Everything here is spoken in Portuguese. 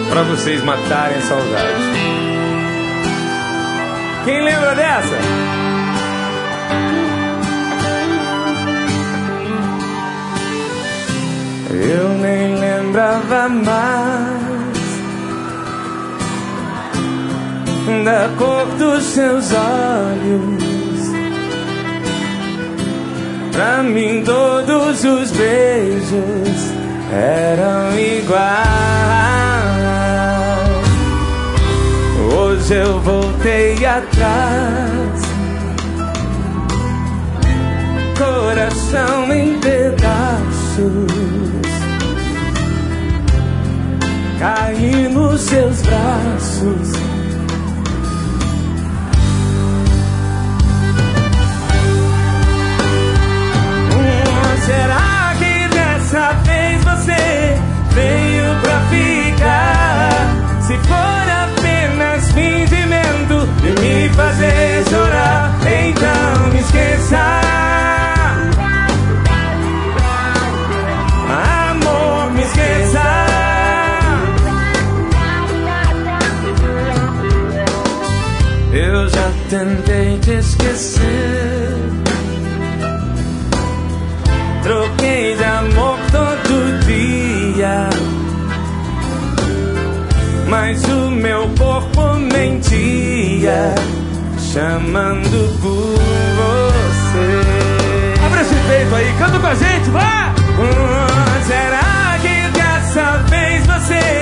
pra vocês matarem a saudade. Quem lembra dessa? Eu nem lembrava mais da cor dos seus olhos. Pra mim todos os beijos eram iguais. Hoje eu voltei atrás, coração em pedaços, caí nos seus braços. Será que dessa vez você veio pra ficar? Se for apenas fingimento de me fazer chorar, então me esqueça. Amor, me esqueça. Eu já tentei te esquecer, troquei de amor todo dia, mas o meu corpo mentia, chamando por você. Abre esse peito aí, canta com a gente, vai! Será que dessa vez você